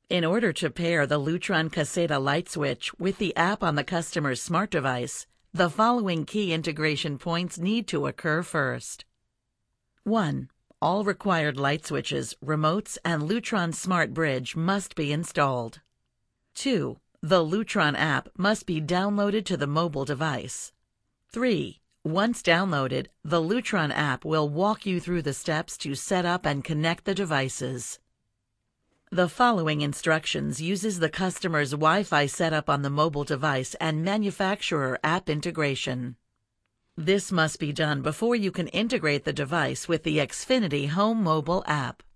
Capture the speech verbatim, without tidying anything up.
In order to pair the Lutron Caseta light switch with the app on the customer's smart device, the following key integration points need to occur first. one. All required light switches, remotes, and Lutron Smart Bridge must be installed. two. The Lutron app must be downloaded to the mobile device. three. Once downloaded, the Lutron app will walk you through the steps to set up and connect the devices. The following instructions uses the customer's Wi-Fi setup on the mobile device and manufacturer app integration. This must be done before you can integrate the device with the Xfinity Home mobile app.